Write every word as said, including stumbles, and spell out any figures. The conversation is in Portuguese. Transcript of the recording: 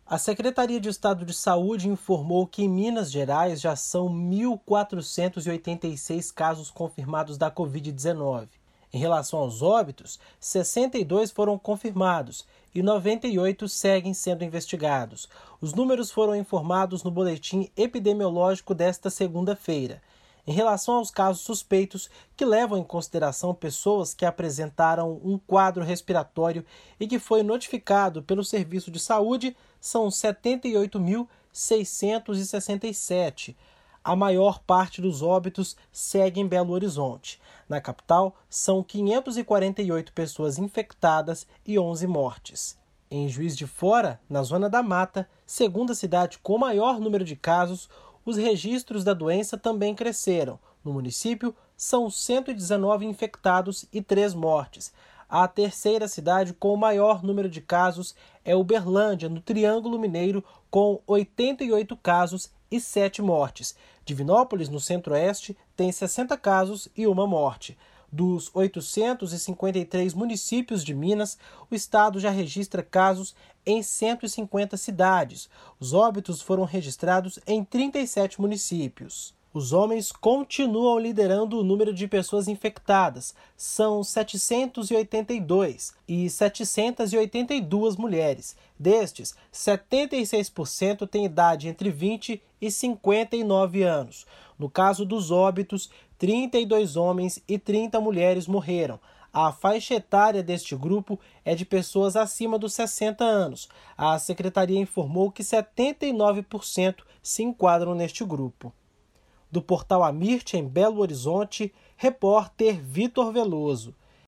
A Secretaria de Estado de Saúde informou que em Minas Gerais já são mil quatrocentos e oitenta e seis casos confirmados da covid dezenove. Em relação aos óbitos, sessenta e dois foram confirmados e noventa e oito seguem sendo investigados. Os números foram informados no boletim epidemiológico desta segunda-feira. Em relação aos casos suspeitos, que levam em consideração pessoas que apresentaram um quadro respiratório e que foi notificado pelo Serviço de Saúde, são setenta e oito mil seiscentos e sessenta e sete. A maior parte dos óbitos segue em Belo Horizonte. Na capital, são quinhentas e quarenta e oito pessoas infectadas e onze mortes. Em Juiz de Fora, na Zona da Mata, segunda cidade com maior número de casos, os registros da doença também cresceram. No município, são cento e dezenove infectados e três mortes. A terceira cidade com o maior número de casos é Uberlândia, no Triângulo Mineiro, com oitenta e oito casos e sete mortes. Divinópolis, no Centro-Oeste, tem sessenta casos e uma morte. Dos oitocentos e cinquenta e três municípios de Minas, o estado já registra casos em cento e cinquenta cidades. Os óbitos foram registrados em trinta e sete municípios. Os homens continuam liderando o número de pessoas infectadas. São setecentos e oitenta e dois e setecentas e oitenta e duas mulheres. Destes, setenta e seis por cento têm idade entre vinte e cinquenta e nove anos. No caso dos óbitos, trinta e dois homens e trinta mulheres morreram. A faixa etária deste grupo é de pessoas acima dos sessenta anos. A secretaria informou que setenta e nove por cento se enquadram neste grupo. Do portal Amirte, em Belo Horizonte, repórter Vitor Veloso.